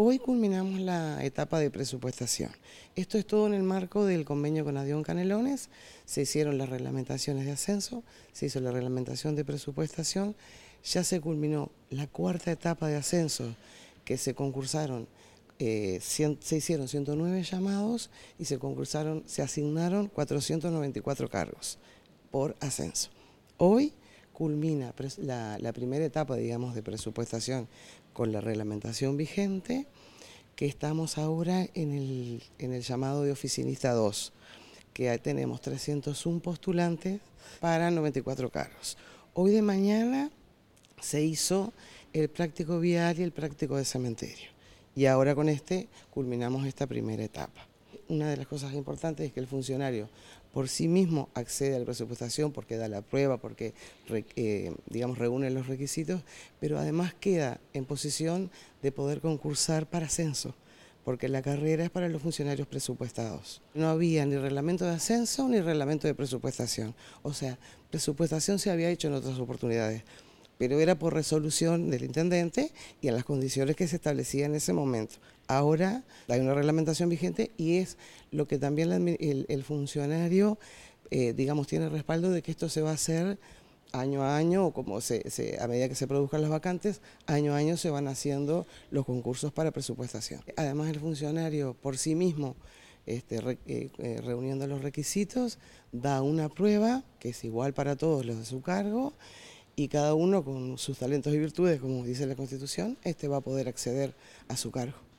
Hoy culminamos la etapa de presupuestación. Esto es todo en el marco del convenio con Adión Canelones. Se hicieron las reglamentaciones de ascenso, se hizo la reglamentación de presupuestación, ya se culminó la cuarta etapa de ascenso, que se concursaron, se hicieron 109 llamados y se asignaron 494 cargos por ascenso. Hoy culmina la primera etapa, digamos, de presupuestación con la reglamentación vigente, que estamos ahora en el llamado de oficinista 2, que tenemos 301 postulantes para 94 cargos. Hoy de mañana se hizo el práctico vial y el práctico de cementerio, y ahora con este culminamos esta primera etapa. Una de las cosas importantes es que el funcionario por sí mismo accede a la presupuestación porque da la prueba, porque digamos, reúne los requisitos, pero además queda en posición de poder concursar para ascenso, porque la carrera es para los funcionarios presupuestados. No había ni reglamento de ascenso ni reglamento de presupuestación, o sea, presupuestación se había hecho en otras oportunidades, pero era por resolución del intendente y en las condiciones que se establecían en ese momento. Ahora hay una reglamentación vigente y es lo que también el funcionario, digamos, tiene respaldo de que esto se va a hacer año a año, o como a medida que se produzcan las vacantes, año a año se van haciendo los concursos para presupuestación. Además, el funcionario por sí mismo, reuniendo los requisitos, da una prueba que es igual para todos los de su cargo, y cada uno con sus talentos y virtudes, como dice la Constitución, va a poder acceder a su cargo.